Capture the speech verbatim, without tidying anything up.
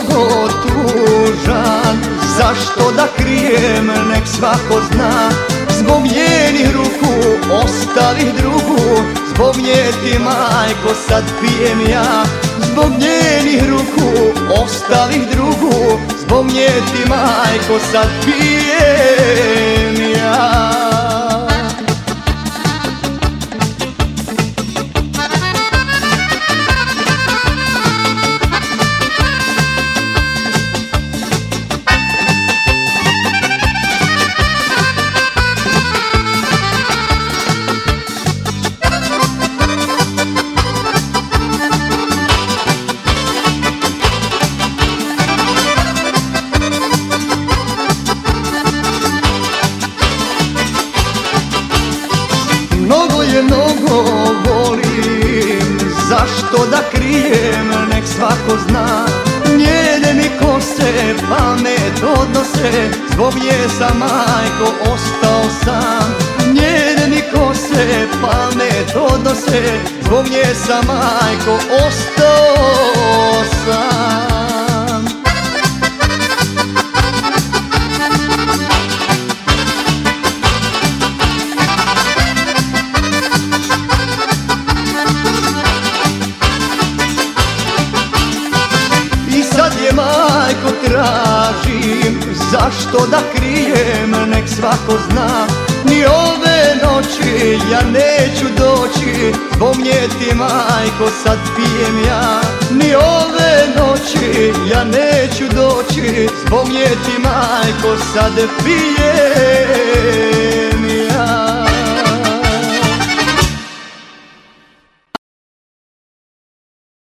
mnogo tužan, zašto da krijem, nek svako zna. Zbog njenih ruku ostavih drugu, zbog nje ti majko sad pijem ja. Zbog njenih ruku ostavih drugu, zbog nje ti majko sad pijem ja. Mnogo je, mnogo volim, zašto da krijem, nek svako zna. Njene mi kose pamet odnose, zbog nje sam majko ostao sam. Njene mi kose pamet odnose, zbog nje sam majko ostao sam. Sad je majko tražim, zašto da krijem, nek svako zna. Ni ove noći ja neću doći, zbog nje ti majko sad pijem ja. Ni ove noći ja neću doći, zbog nje ti majko sad pijem